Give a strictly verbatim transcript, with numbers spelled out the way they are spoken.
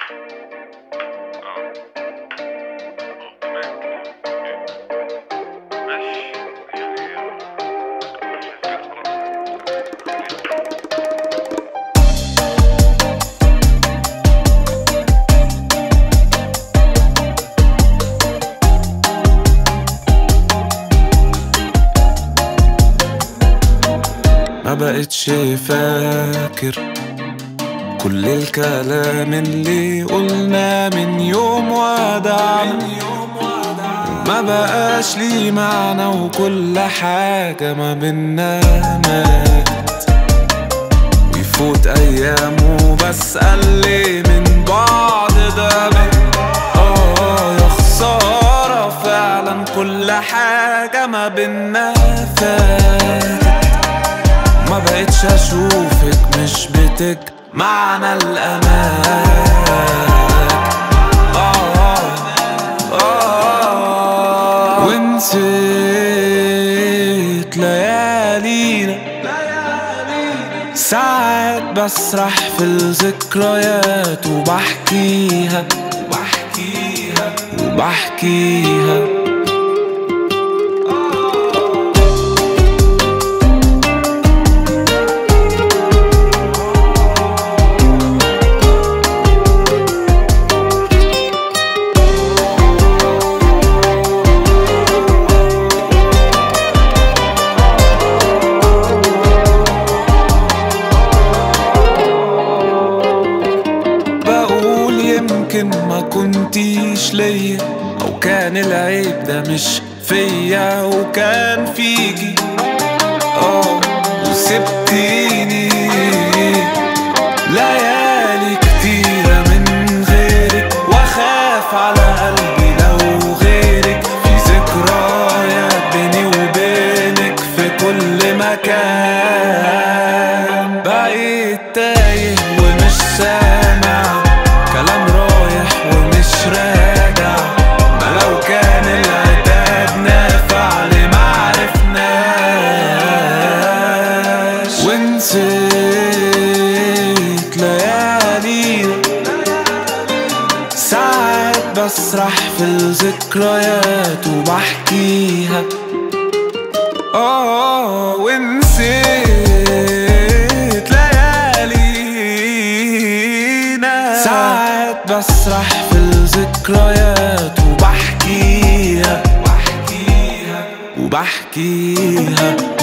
ما بقتش فاكر كل الكلام اللي قلنا من يوم ودعنا، ما بقاش لي معنى وكل حاجة ما بينا مات. ويفوت أيام وبسأل ليه من بعض ده آه يا خسارة فعلا كل حاجة ما بينا فات. ما بقتش اشوفك مش بتك معنى الامان آه آه ونسيت ليالينا، ساعات بسرح في الذكريات وبحكيها وبحكيها وبحكيها. يمكن ما كنتيش ليا او كان العيب ده مش فيا وكان فيكي اه وسبتيني ليالي كتيرة من غيرك، واخاف على قلبي لو غيرك في ذكريات بيني وبينك في كل مكان. بقيت تايه ومش سامع كلام رايح ومش راجع، ما لو كان العتاب نافع لما عرفناش. ونسيت ليالينا، ساعات بسرح في الذكريات وبحكيها اه ونسيت ليالينا، ساعات بسرح في الذكريات وبحكيها وبحكيها وبحكيها.